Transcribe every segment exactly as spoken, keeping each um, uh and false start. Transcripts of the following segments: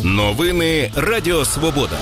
Новини Радіо Свобода.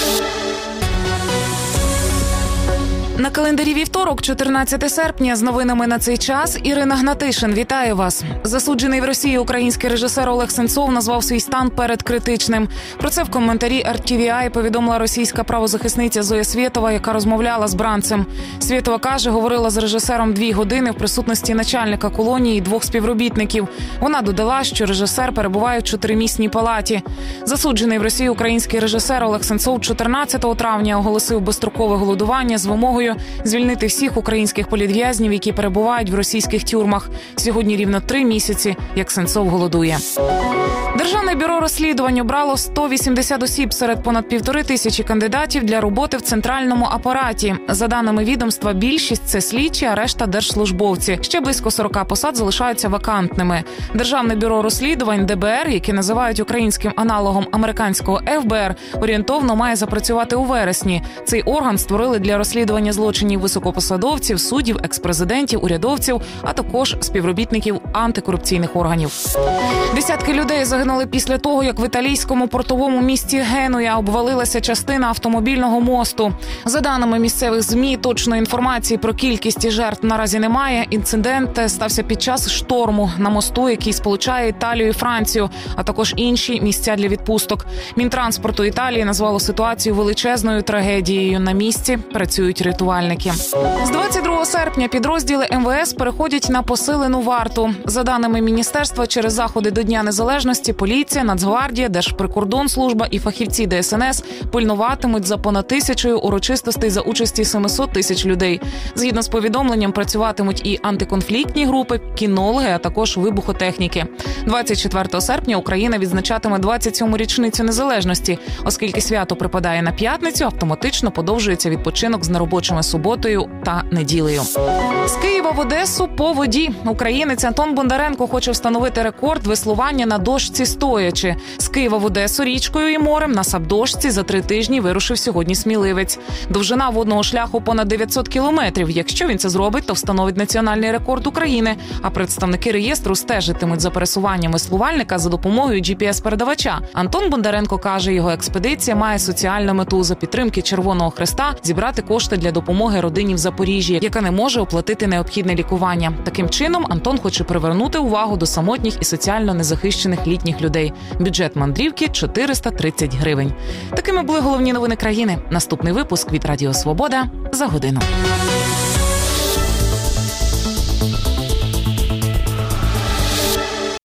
На календарі вівторок, чотирнадцяте серпня, з новинами на цей час Ірина Гнатишин. Вітаю вас. Засуджений в Росії український режисер Олег Сенцов назвав свій стан передкритичним. Про це в коментарі ар ті ві ай повідомила російська правозахисниця Зоя Свєтова, яка розмовляла з бранцем. Свєтова каже, говорила з режисером дві години в присутності начальника колонії і двох співробітників. Вона додала, що режисер перебуває в чотиримісній палаті. Засуджений в Росії український режисер Олег Сенцов чотирнадцятого травня оголосив безстрокове голодування з вимогою звільнити всіх українських політв'язнів, які перебувають в російських тюрмах. Сьогодні рівно три місяці, як Сенцов голодує. Державне бюро розслідувань обрало сто вісімдесят осіб серед понад півтори тисячі кандидатів для роботи в центральному апараті. За даними відомства, більшість – це слідчі, а решта – держслужбовці. Ще близько сорок посад залишаються вакантними. Державне бюро розслідувань де бе ер, яке називають українським аналогом американського еф бе ер, орієнтовно має запрацювати у вересні. Цей орган створили для розслідування злочинів високопосадовців, суддів, експрезидентів, урядовців, а також співробітників антикорупційних органів. Десятки людей загинули після того, як в італійському портовому місті Генуя обвалилася частина автомобільного мосту. За даними місцевих ЗМІ, точної інформації про кількість жертв наразі немає. Інцидент стався під час шторму на мосту, який сполучає Італію і Францію, а також інші місця для відпусток. Мінтранспорту Італії назвало ситуацію величезною трагедією. На місці працюють рятувальники. З двадцять другого серпня підрозділи ем ве ес переходять на посилену варту. За даними міністерства, через заходи до Дня Незалежності поліція, Нацгвардія, Держприкордонслужба і фахівці де ес ен ес пильнуватимуть за понад тисячою урочистостей за участі семисот тисяч людей. Згідно з повідомленням, працюватимуть і антиконфліктні групи, кінологи, а також вибухотехніки. двадцять четвертого серпня Україна відзначатиме двадцять сьому річницю незалежності. Оскільки свято припадає на п'ятницю, автоматично подовжується відпочинок з неробочими суботою та неділею. З Києва в Одесу по воді. Українець Антон Бондаренко хоче встановити рекорд веслування на дошці стоячи. З Києва в Одесу річкою і морем на сапдошці за три тижні вирушив сьогодні сміливець. Довжина водного шляху понад дев'ятсот кілометрів. Якщо він це зробить, то встановить національний рекорд України. А представники реєстру стежитимуть за пересуванням веслувальника за допомогою джі пі ес-передавача. Антон Бондаренко каже, його експедиція має соціальну мету за підтримки Червоного Хреста зібрати кошти для допомоги родині в Запоріжжі, яка не може оплатити необхідне лікування. Таким чином, Антон хоче привернути увагу до самотніх і соціально незахищених літніх людей. Бюджет мандрівки – чотириста тридцять гривень. Такими були головні новини країни. Наступний випуск від Радіо Свобода за годину.